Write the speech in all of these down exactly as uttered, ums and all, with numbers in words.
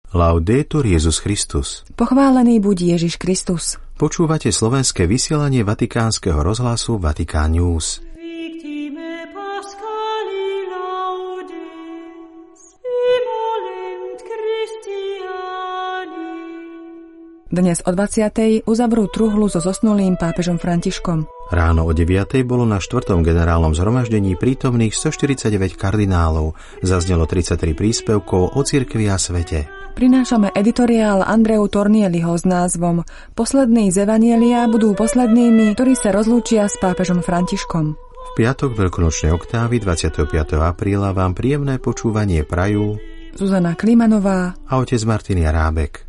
Laudetur Jesus Christus. Pochválený buď Ježiš Kristus. Počúvate slovenské vysielanie Vatikánskeho rozhlasu Vatikán News. Dnes o dvadsiatej uzavrú truhlu so zosnulým pápežom Františkom. Ráno o deviatej bolo na štvrtom generálnom zhromaždení prítomných stoštyridsaťdeväť kardinálov. Zaznelo tridsaťtri príspevkov o cirkvi a svete. Prinášame editoriál Andreu Tornieliho s názvom Poslední z Evanjelia budú poslednými, ktorí sa rozlúčia s pápežom Františkom. V piatok veľkonočnej oktávy dvadsiateho piateho apríla vám príjemné počúvanie prajú Zuzana Klimanová a otec Martin Jarábek.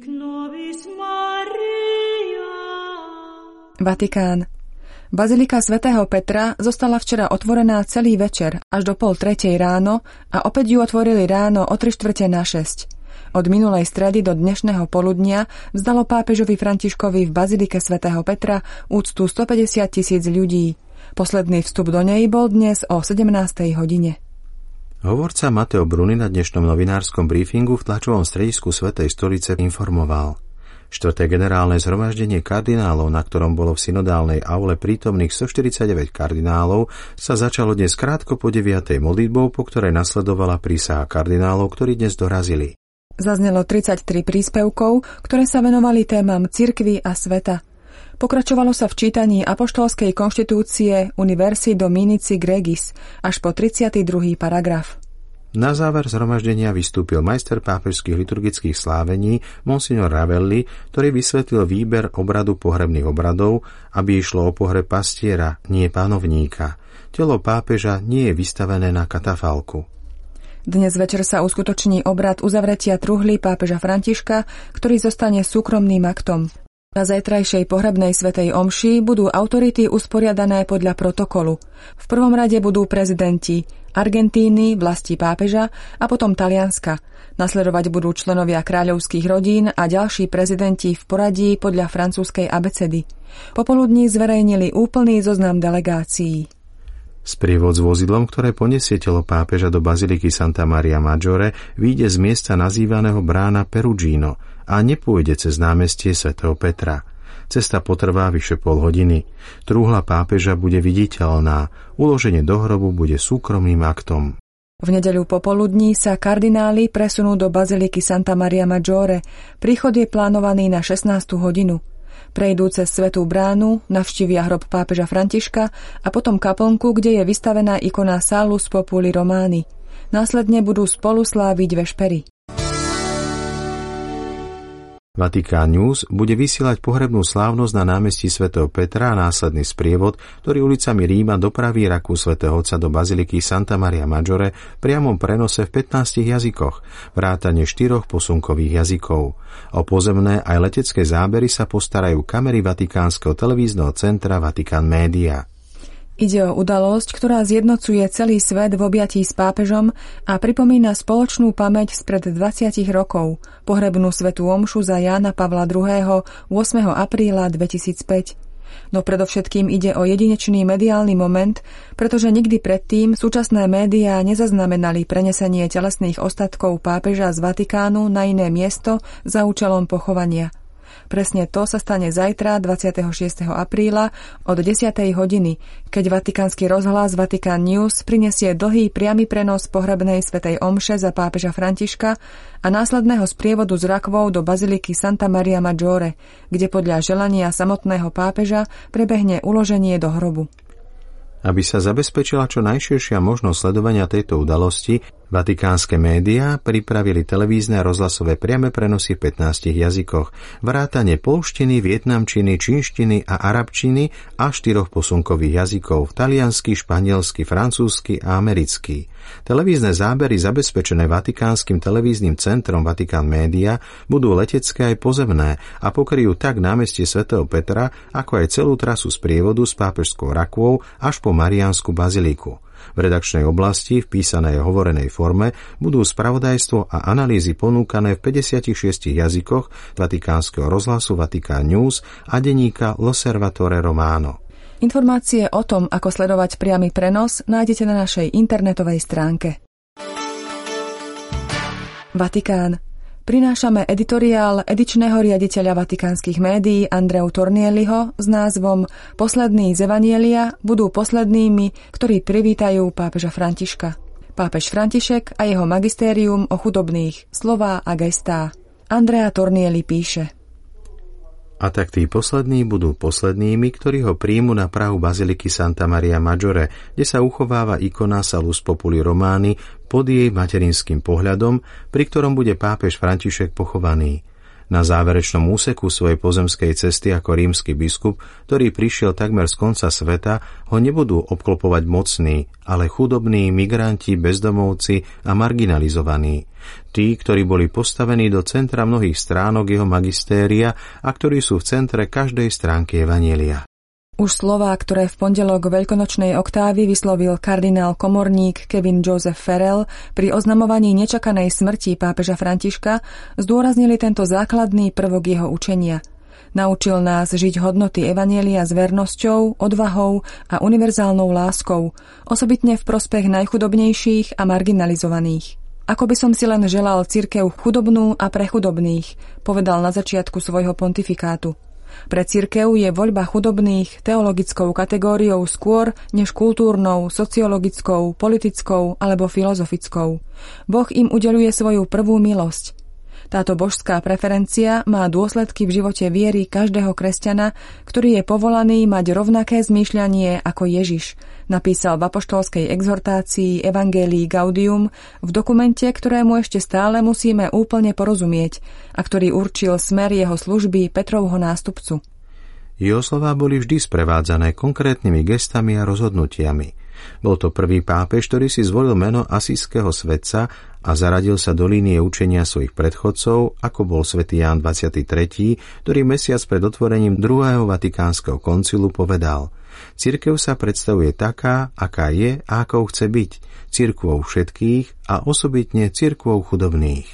Vatikán. Bazilika svätého Petra zostala včera otvorená celý večer až do pol tretej ráno a opäť ju otvorili ráno o tri štvrte na šesť. Od minulej stredy do dnešného poludnia vzdalo pápežovi Františkovi v bazilike svätého Petra úctu stopäťdesiat tisíc ľudí. Posledný vstup do nej bol dnes o sedemnástej hodine. Hovorca Matteo Bruni na dnešnom novinárskom briefingu v tlačovom stredisku Svätej stolice informoval. Štvrté generálne zhromaždenie kardinálov, na ktorom bolo v synodálnej aule prítomných stoštyridsaťdeväť kardinálov, sa začalo dnes krátko po deviatej modlitbou, po ktorej nasledovala prísaha kardinálov, ktorí dnes dorazili. Zaznelo tridsaťtri príspevkov, ktoré sa venovali témam cirkvi a sveta. Pokračovalo sa v čítaní apoštolskej konštitúcie Universi Dominici Gregis až po tridsiaty druhý paragraf. Na záver zhromaždenia vystúpil majster pápežských liturgických slávení Monsignor Ravelli, ktorý vysvetlil výber obradu pohrebných obradov, aby išlo o pohreb pastiera, nie panovníka. Telo pápeža nie je vystavené na katafalku. Dnes večer sa uskutoční obrad uzavretia truhly pápeža Františka, ktorý zostane súkromným aktom. Na zajtrajšej pohrebnej svätej omši budú autority usporiadané podľa protokolu. V prvom rade budú prezidenti Argentíny, vlasti pápeža a potom Talianska. Nasledovať budú členovia kráľovských rodín a ďalší prezidenti v poradí podľa francúzskej abecedy. Popoludní zverejnili úplný zoznam delegácií. Sprievod s vozidlom, ktoré poniesie telo pápeža do baziliky Santa Maria Maggiore, vyjde z miesta nazývaného brána Perugino a nepôjde cez námestie svätého Petra. Cesta potrvá vyše pol hodiny. Trúhla pápeža bude viditeľná, uloženie do hrobu bude súkromným aktom. V nedeľu popoludní sa kardináli presunú do baziliky Santa Maria Maggiore. Príchod je plánovaný na šestnástu hodinu. Prejdú cez Svätú bránu, navštívia hrob pápeža Františka a potom kaplnku, kde je vystavená ikona Salus Populi Romani. Následne budú spolu sláviť vešpery. Vatikán News bude vysielať pohrebnú slávnosť na námestí svätého Petra a následný sprievod, ktorý ulicami Ríma dopraví raku svätého Otca do baziliky Santa Maria Maggiore v priamom prenose v pätnástich jazykoch, vrátane štyroch posunkových jazykov. O pozemné aj letecké zábery sa postarajú kamery Vatikánskeho televízneho centra Vatikán Média. Ide o udalosť, ktorá zjednocuje celý svet v objatí s pápežom a pripomína spoločnú pamäť spred dvadsiatich rokov, pohrebnú svätú omšu za Jána Pavla druhého. ôsmeho apríla dvetisícpäť. No predovšetkým ide o jedinečný mediálny moment, pretože nikdy predtým súčasné médiá nezaznamenali prenesenie telesných ostatkov pápeža z Vatikánu na iné miesto za účelom pochovania. Presne to sa stane zajtra, dvadsiateho šiesteho apríla od desiatej hodiny, keď Vatikánsky rozhlas Vatikán News prinesie dlhý priamy prenos pohrebnej svätej omše za pápeža Františka a následného sprievodu z rakvou do baziliky Santa Maria Maggiore, kde podľa želania samotného pápeža prebehne uloženie do hrobu. Aby sa zabezpečila čo najširšia možnosť sledovania tejto udalosti, vatikánske médiá pripravili televízne a rozhlasové priame prenosy v pätnástich jazykoch, vrátane poľštiny, vietnamčiny, čínštiny a arabčiny a štyroch posunkových jazykov, taliansky, španielsky, francúzsky a americký. Televízne zábery zabezpečené Vatikánskym televíznym centrom Vatikán Média budú letecké aj pozemné a pokryjú tak námestie svätého Petra, ako aj celú trasu sprievodu s pápežskou rakvou až po Mariánsku baziliku. V redakčnej oblasti v písanej a hovorenej forme budú spravodajstvo a analýzy ponúkané v päťdesiatich šiestich jazykoch Vatikánskeho rozhlasu Vatikán News a denníka L'Osservatore Romano. Informácie o tom, ako sledovať priamy prenos, nájdete na našej internetovej stránke. Vatikán. prinášame editoriál edičného riaditeľa vatikánskych médií Andreu Tornielliho s názvom Poslední z Evanjelia budú poslednými, ktorí privítajú pápeža Františka. Pápež František a jeho magistérium o chudobných, slová a gestá. Andrea Tornielli píše: A tak tí poslední budú poslednými, ktorí ho príjmu na prahu baziliky Santa Maria Maggiore, kde sa uchováva ikona Salus Populi Romani pod jej materinským pohľadom, pri ktorom bude pápež František pochovaný. Na záverečnom úseku svojej pozemskej cesty ako rímsky biskup, ktorý prišiel takmer z konca sveta, ho nebudú obklopovať mocní, ale chudobní, migranti, bezdomovci a marginalizovaní. Tí, ktorí boli postavení do centra mnohých stránok jeho magistéria a ktorí sú v centre každej stránky Evanjelia. Už slová, ktoré v pondelok veľkonočnej oktávy vyslovil kardinál komorník Kevin Joseph Farrell pri oznamovaní nečakanej smrti pápeža Františka, zdôraznili tento základný prvok jeho učenia. Naučil nás žiť hodnoty Evanjelia s vernosťou, odvahou a univerzálnou láskou, osobitne v prospech najchudobnejších a marginalizovaných. Ako by som si len želal cirkev chudobnú a pre chudobných, povedal na začiatku svojho pontifikátu. Pre cirkev je voľba chudobných teologickou kategóriou skôr než kultúrnou, sociologickou, politickou alebo filozofickou. Boh im udeľuje svoju prvú milosť. Táto božská preferencia má dôsledky v živote viery každého kresťana, ktorý je povolaný mať rovnaké zmýšľanie ako Ježiš, napísal v apoštolskej exhortácii Evangelii Gaudium v dokumente, ktorému ešte stále musíme úplne porozumieť a ktorý určil smer jeho služby Petrovho nástupcu. Jeho slová boli vždy sprevádzané konkrétnymi gestami a rozhodnutiami. Bol to prvý pápež, ktorý si zvolil meno asijského svetca a zaradil sa do línie učenia svojich predchodcov, ako bol svätý Ján dvadsiaty tretí, ktorý mesiac pred otvorením druhého vatikánskeho koncilu povedal: Cirkev sa predstavuje taká, aká je a akou chce byť, cirkvou všetkých a osobitne cirkvou chudobných.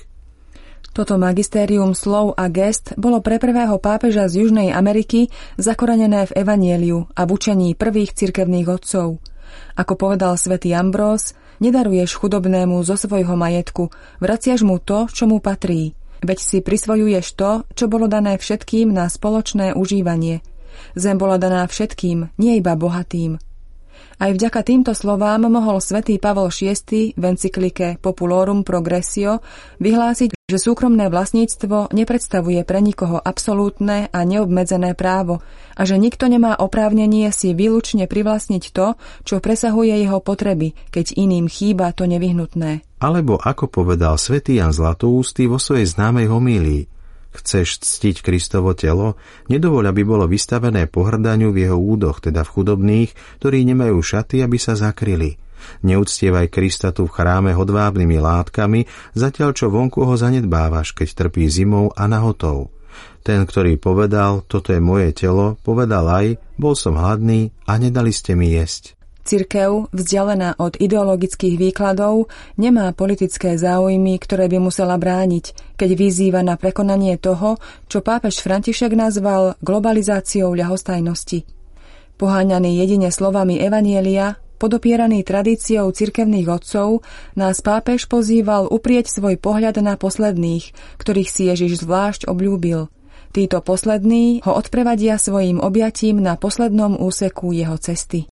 Toto magistérium slov a gest bolo pre prvého pápeža z Južnej Ameriky zakorenené v Evanjeliu a v učení prvých cirkevných otcov. Ako povedal svätý Ambrós, nedaruješ chudobnému zo svojho majetku, vraciaš mu to, čo mu patrí, veď si prisvojuješ to, čo bolo dané všetkým na spoločné užívanie. Zem bola daná všetkým, nie iba bohatým. Aj vďaka týmto slovám mohol svätý Pavol šiesty v encyklike Populorum Progressio vyhlásiť, že súkromné vlastníctvo nepredstavuje pre nikoho absolútne a neobmedzené právo a že nikto nemá oprávnenie si výlučne privlastniť to, čo presahuje jeho potreby, keď iným chýba to nevyhnutné. Alebo ako povedal svätý Ján Zlatoústy vo svojej známej homílii: Chceš ctiť Kristovo telo? Nedovoľ, aby bolo vystavené pohrdaniu v jeho údoch, teda v chudobných, ktorí nemajú šaty, aby sa zakryli. Neúctievaj Krista tu v chráme hodvábnymi látkami, zatiaľ čo vonku ho zanedbávaš, keď trpí zimou a nahotou. Ten, ktorý povedal, toto je moje telo, povedal aj, bol som hladný a nedali ste mi jesť. Cirkev, vzdialená od ideologických výkladov, nemá politické záujmy, ktoré by musela brániť, keď vyzýva na prekonanie toho, čo pápež František nazval globalizáciou ľahostajnosti. Poháňaný jedine slovami Evanjelia, podopieraný tradíciou cirkevných otcov, nás pápež pozýval uprieť svoj pohľad na posledných, ktorých si Ježiš zvlášť obľúbil. Títo poslední ho odprevadia svojím objatím na poslednom úseku jeho cesty.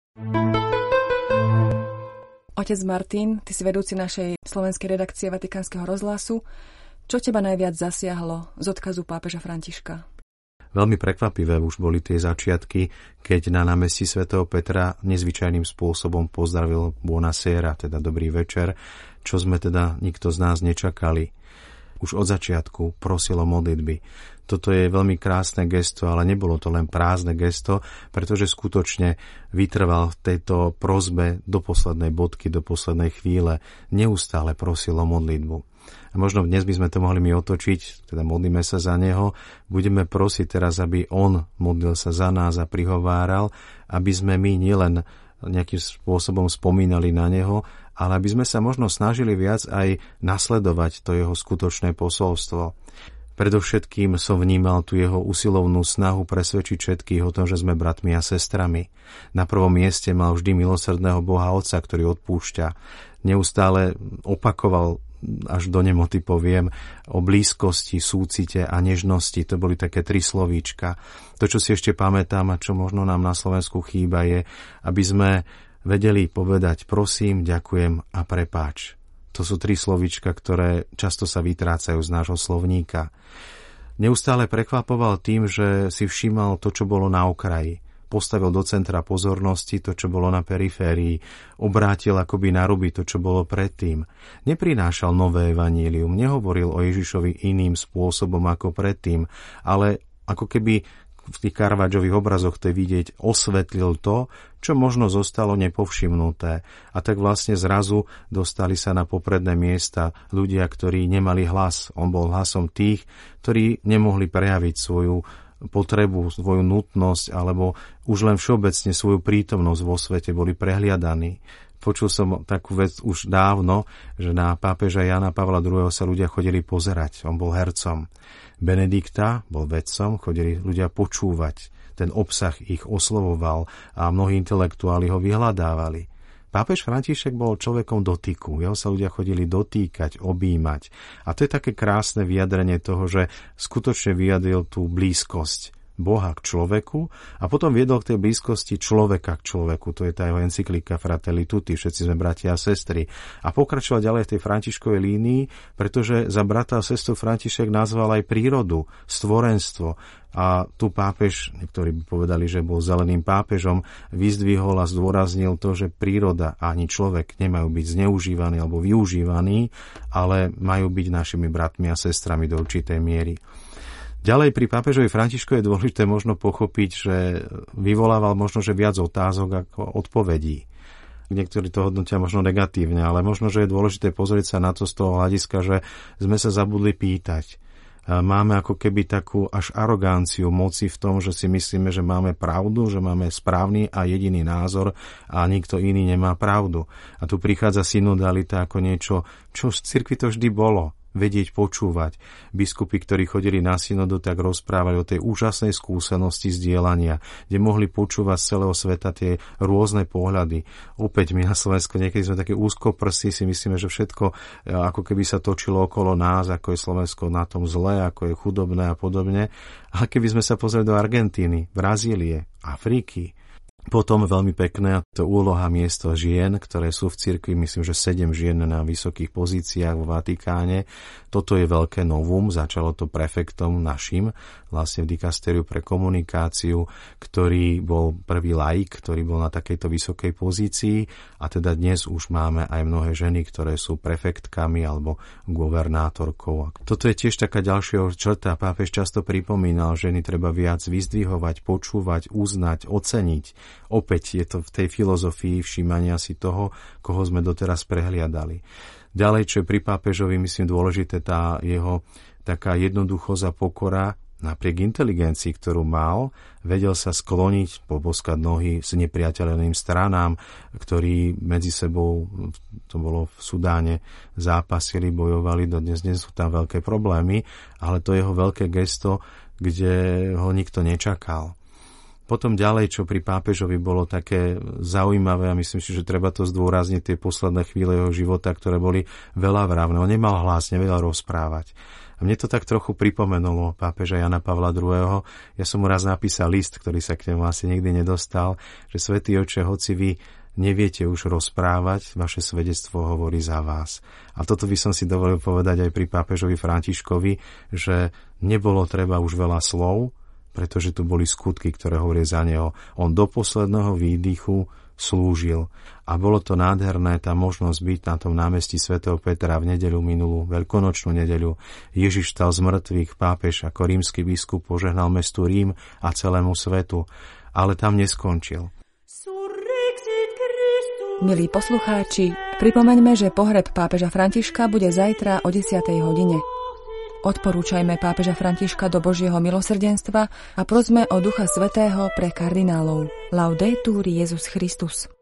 Otec Martin, ty si vedúci našej slovenskej redakcie Vatikánskeho rozhlasu. Čo teba najviac zasiahlo z odkazu pápeža Františka? Veľmi prekvapivé už boli tie začiatky, keď na námestí svätého Petra nezvyčajným spôsobom pozdravil Buonasera, teda dobrý večer, čo sme teda nikto z nás nečakali. Už od začiatku prosil o modlitby. Toto je veľmi krásne gesto, ale nebolo to len prázdne gesto, pretože skutočne vytrval v tejto prosbe do poslednej bodky, do poslednej chvíle. Neustále prosil o modlitbu. A možno dnes by sme to mohli mi otočiť, teda modlíme sa za neho, budeme prosiť teraz, aby on modlil sa za nás a prihováral, aby sme my nielen nejakým spôsobom spomínali na neho, ale aby sme sa možno snažili viac aj nasledovať to jeho skutočné posolstvo. Predovšetkým som vnímal tu jeho usilovnú snahu presvedčiť všetkých o tom, že sme bratmi a sestrami. Na prvom mieste mal vždy milosrdného Boha Otca, ktorý odpúšťa. Neustále opakoval až do nemoty poviem, o blízkosti, súcite a nežnosti. To boli také tri slovíčka. To, čo si ešte pamätám a čo možno nám na Slovensku chýba, je, aby sme vedeli povedať prosím, ďakujem a prepáč. To sú tri slovíčka, ktoré často sa vytrácajú z nášho slovníka. Neustále prekvapoval tým, že si všímal to, čo bolo na okraji. Postavil do centra pozornosti to, čo bolo na periférii, obrátil akoby na ruby to, čo bolo predtým. Neprinášal nové evanílium, nehovoril o Ježišovi iným spôsobom ako predtým, ale ako keby v tých Caravaggio obrazoch to je vidieť, osvetlil to, čo možno zostalo nepovšimnuté. A tak vlastne zrazu dostali sa na popredné miesta ľudia, ktorí nemali hlas. On bol hlasom tých, ktorí nemohli prejaviť svoju potrebu, svoju nutnosť alebo už len všeobecne svoju prítomnosť vo svete, boli prehliadaní. Počul som takú vec už dávno, že na pápeža Jána Pavla druhého. sa ľudia chodili pozerať. On bol hercom. Benedikta bol vedcom, chodili ľudia počúvať. Ten obsah ich oslovoval a mnohí intelektuáli ho vyhľadávali. Pápež František bol človekom dotyku. Jeho sa ľudia chodili dotýkať, objímať. A to je také krásne vyjadrenie toho, že skutočne vyjadril tú blízkosť Boha k človeku a potom viedol k tej blízkosti človeka k človeku. To je tá jeho encyklika Fratelli Tutti, všetci sme bratia a sestry. A pokračoval ďalej v tej Františkovej línii, pretože za brata a sestru František nazval aj prírodu, stvorenstvo. A tu pápež, niektorí by povedali, že bol zeleným pápežom, vyzdvihol a zdôraznil to, že príroda a ani človek nemajú byť zneužívaní alebo využívaní, ale majú byť našimi bratmi a sestrami do určitej miery. Ďalej pri pápežovi Františku je dôležité možno pochopiť, že vyvolával možno, že viac otázok ako odpovedí. Niektorí to hodnotia možno negatívne, ale možno, že je dôležité pozrieť sa na to z toho hľadiska, že sme sa zabudli pýtať. Máme ako keby takú až aroganciu moci v tom, že si myslíme, že máme pravdu, že máme správny a jediný názor a nikto iný nemá pravdu. A tu prichádza synodalita ako niečo, čo v cirkvi to vždy bolo. Vedieť počúvať. Biskupy, ktorí chodili na synodu, tak rozprávali o tej úžasnej skúsenosti zdieľania, kde mohli počúvať z celého sveta tie rôzne pohľady. Opäť my na Slovensku niekedy sme také úzkoprstí, si myslíme, že všetko ako keby sa točilo okolo nás, ako je Slovensko na tom zle, ako je chudobné a podobne. Ale keby sme sa pozreli do Argentíny, Brazílie, Afriky, potom veľmi pekné to úloha miesto žien, ktoré sú v cirkvi, myslím, že sedem žien na vysokých pozíciách vo Vatikáne. Toto je veľké novum, začalo to prefektom našim, vlastne v dikastériu pre komunikáciu, ktorý bol prvý laik, ktorý bol na takejto vysokej pozícii a teda dnes už máme aj mnohé ženy, ktoré sú prefektkami alebo guvernátorkou. Toto je tiež taká ďalšia črta. Pápež často pripomínal, že ženy treba viac vyzdvihovať, počúvať, uznať, oceniť. Opäť je to v tej filozofii všímania si toho, koho sme doteraz prehliadali. Ďalej, čo je pri pápežovi, myslím, dôležité, tá jeho taká jednoduchosť a pokora, napriek inteligencii, ktorú mal, vedel sa skloniť, poboskať nohy s nepriateľným stranám, ktorí medzi sebou, to bolo v Sudáne, zápasili, bojovali, dodnes dnes sú tam veľké problémy, ale to jeho veľké gesto, kde ho nikto nečakal. Potom ďalej, čo pri pápežovi bolo také zaujímavé, a myslím si, že treba to zdôrazniť, tie posledné chvíle jeho života, ktoré boli veľa vrávne. On nemal hlas, nevedel rozprávať. A mne to tak trochu pripomenulo pápeža Jana Pavla druhého. Ja som mu raz napísal list, ktorý sa k nemu asi nikdy nedostal, že Svätý Otče, hoci vy neviete už rozprávať, vaše svedectvo hovorí za vás. A toto by som si dovolil povedať aj pri pápežovi Františkovi, že nebolo treba už veľa slov, pretože tu boli skutky, ktoré hovorí za neho. On do posledného výdychu slúžil. A bolo to nádherné, tá možnosť byť na tom námestí svätého Petra v nedeľu minulú, veľkonočnú nedeľu. Ježiš stal z mŕtvych, pápež ako rímsky biskup požehnal mestu Rím a celému svetu. Ale tam neskončil. Milí poslucháči, pripomeňme, že pohreb pápeža Františka bude zajtra o desiatej hodine. Odporúčajme pápeža Františka do Božieho milosrdenstva a prosme o Ducha Svätého pre kardinálov. Laudetur Jesus Christus.